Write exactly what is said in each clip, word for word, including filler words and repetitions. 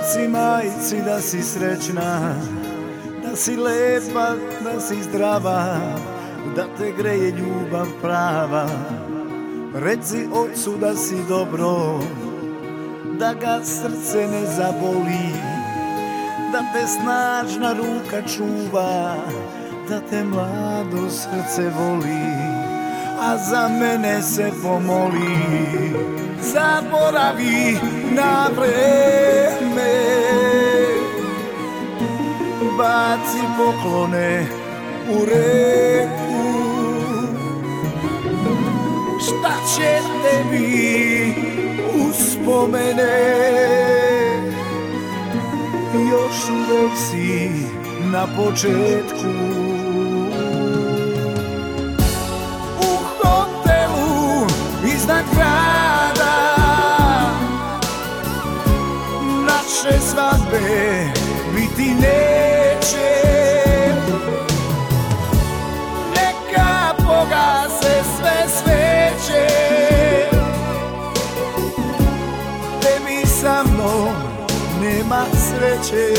Reci majci da si srećna, da si lepa, da si zdrava, da te greje ljubav prava. Reci ocu da si dobro, da ga srce ne zaboli, da te snažna ruka čuva, da te mlado srce voli, a za mene se pomoli. Zaboravi na vreme, baci poklone u reku. Šta će tebi uspomene, još uvek si na početku. U hotelu iznad grada naše svadbe biti neće. Neka pogase sve sveće, tebi sa mnom nema sreće.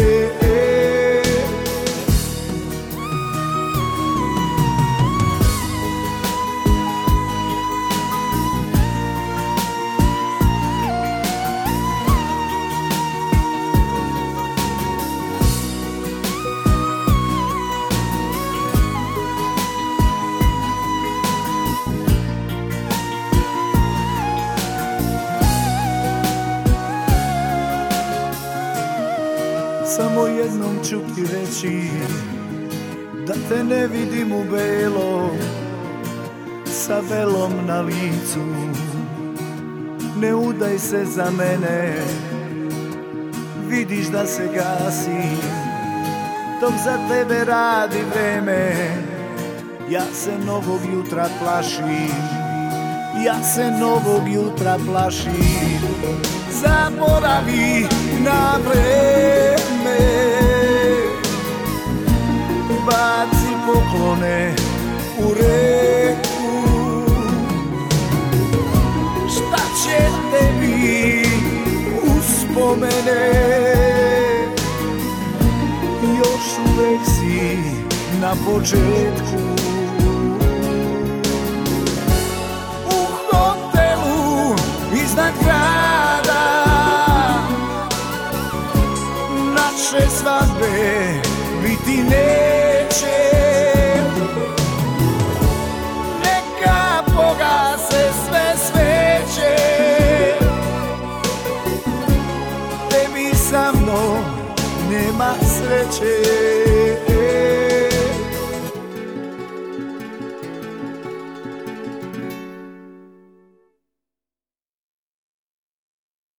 Samo jednom ću ti reći da te ne vidim u belo, sa velom na licu. Ne udaj se za mene, vidiš da se gasi, dok za tebe radi vreme. Ja se novog jutra plašim, ja se novog jutra plašim. Zaboravi na vreme, baci poklone u reku. Šta će tebi uspomene, još uvek si na početku. U hotelu iznad grada naše svadbe biti neće. Neka pogase sve sveće, tebi sa mnom nema sreće.